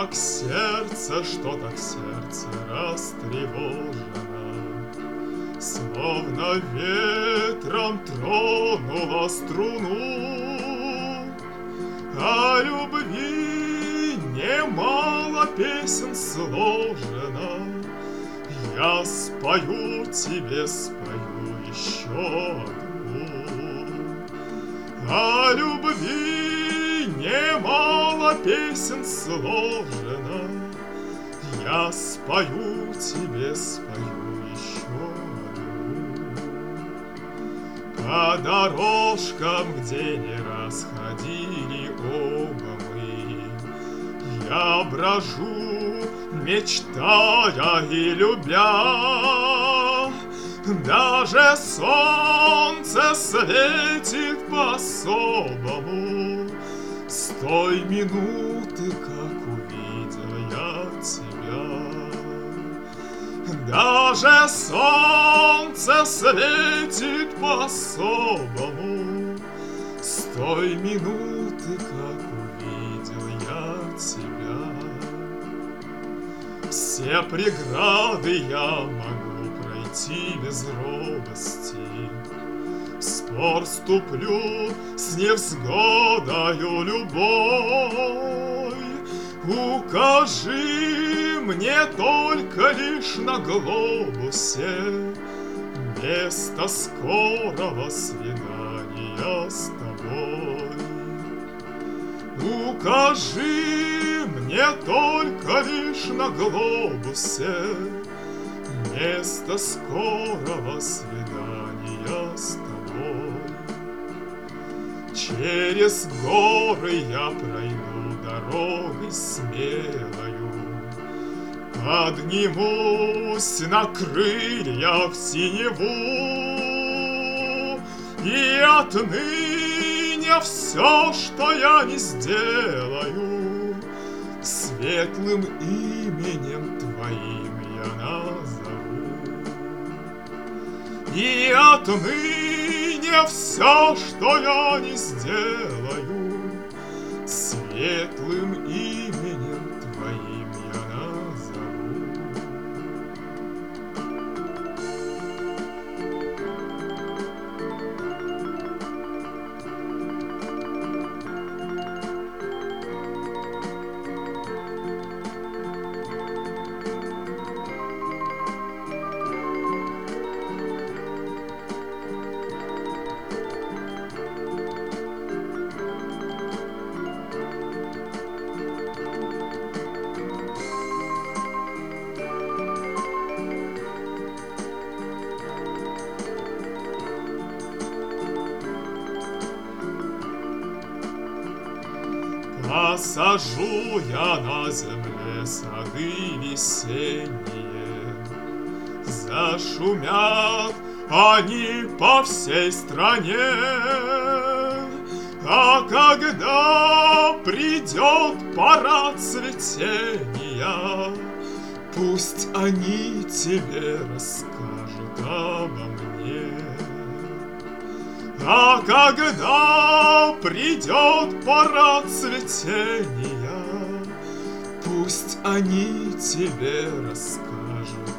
Как сердце, что так сердце растревожено, словно ветром тронула струну. О любви немало песен сложено, я спою тебе, спою еще одну. О любви немало песен сложено, я спою тебе, спою еще одну. По дорожкам, где не раз ходили оба мы, я брожу, мечтая и любя. Даже солнце светит по-особому с той минуты, как увидел я тебя. Даже солнце светит по-особому с той минуты, как увидел я тебя. Все преграды я могу пройти без робости, в спор вступлю с невзгодою любой. Укажи мне только лишь на глобусе место скорого свидания с тобой. Укажи мне только лишь на глобусе место скорого свидания с тобой. Через горы я пройду дорогой смелою, поднимусь на крыльях в синеву, и отныне все, что я не сделаю, светлым именем твоим я назову. И отныне все, что я не сделаю, светлым именем твоим я назову. Посажу я на земле сады весенние, зашумят они по всей стране. А когда придет пора цветения, пусть они тебе расскажут обо мне. А когда придет пора цветения, пусть они тебе расскажут